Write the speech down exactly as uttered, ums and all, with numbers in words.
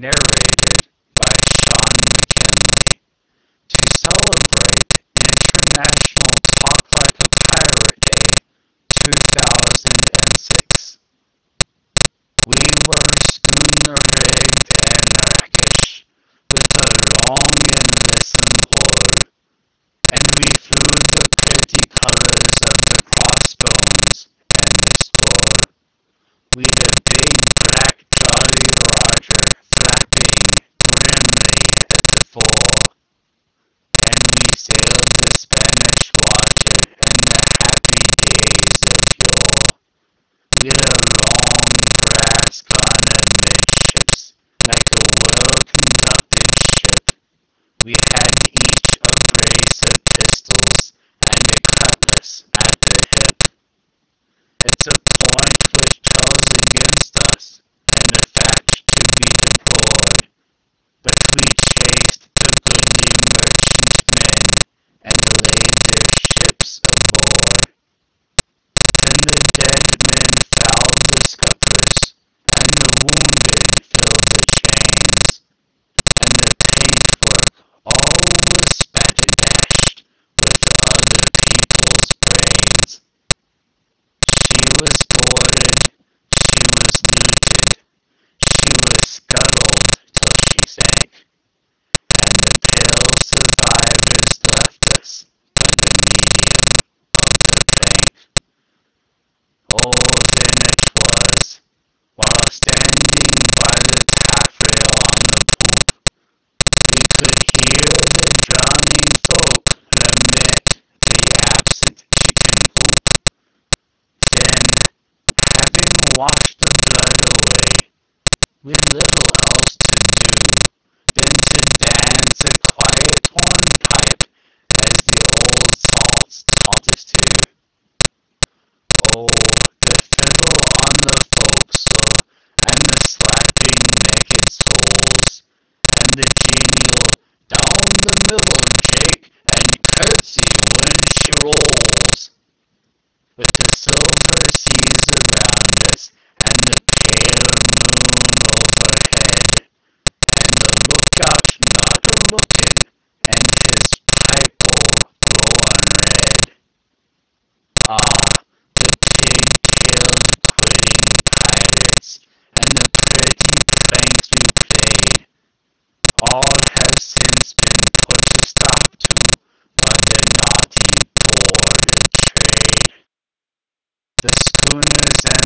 Narrated by Sean McKinley. To celebrate International Talk Like a Pirate Day two thousand six. We were schooner rigged and rakish, with a long and lissom hull, and we flew the pretty colours of the crossbones and the skull. We'd a big black Jolly Roger flapping grimly at the fore, and we sailed the Spanish water in the happy days of yore. We'd a long brass gun amidships, like a well-conducted ship. We had each a brace of pistols and a cutlass at the hip. It's a point which tells against us, and a fact to be deplored. But we chased the goodly merchantmen, and laid their ships aboard. Then the dead men fouled the scuppers, and the wounded filled the chains, and the paintwork all was spatterdashed with other people's brains. She was boarded, she was looted, she was scuttled till she sank, and the pale survivors left us by the medium of the plank. Oh, then it was, while standing by the taffrail on the poop, we could hear the drowning folk lament the absent chicken coop. Then, having washed the blood away, we'd little else to do than to dance a quiet hornpipe as the old salts taught us to. Oh, the fiddle on the forecastle, and the slapping naked soles, and the genial "Down the middle, Jake, and curtsy when she rolls!" With the silver seas around us, and the pale moon overhead, and the lookout not a-looking, and his pipe bowl glowing red. Ah, the pig-tailed quitting pirates, and the pretty pranks we played, all have since been put a stop to by the naughty Board of Trade. The schooners and